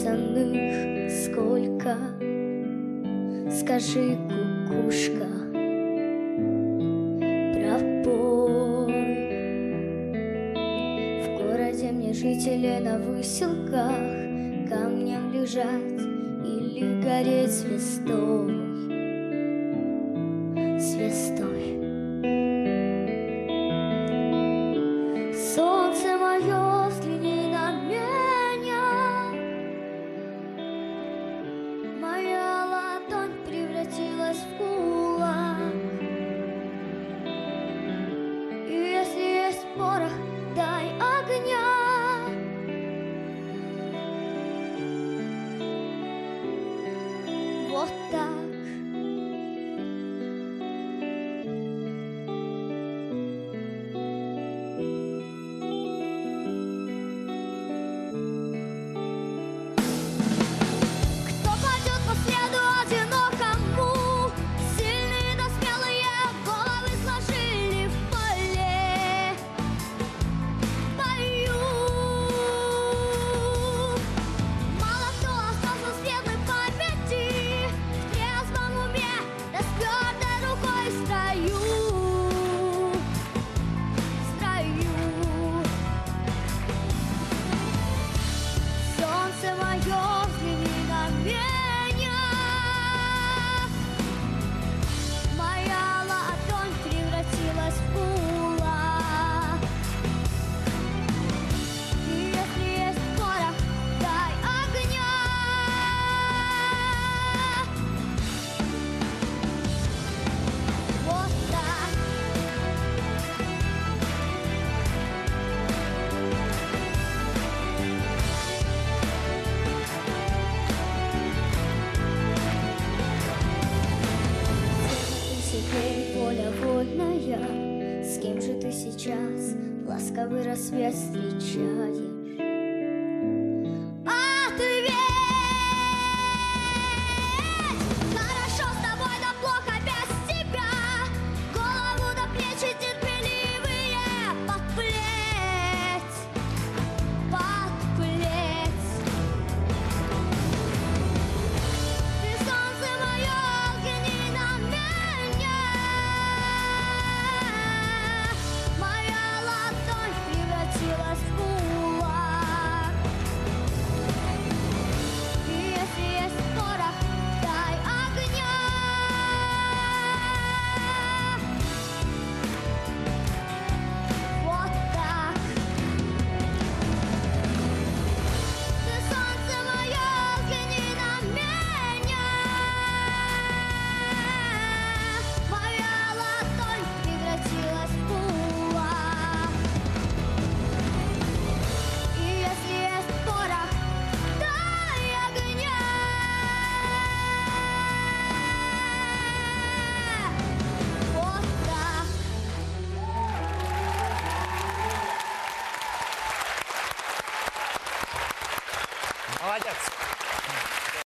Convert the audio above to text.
написанных сколько, скажи, кукушка, пропой. В городе мне жители на выселках камнем лежать или гореть звездой, звездой. Солнце мое, взгляни на меня. Моя ладонь превратилась в кулак. И если есть порох, дай огня. Вот так. Воля вольная, с кем же ты сейчас ласковый рассвет встречаешь?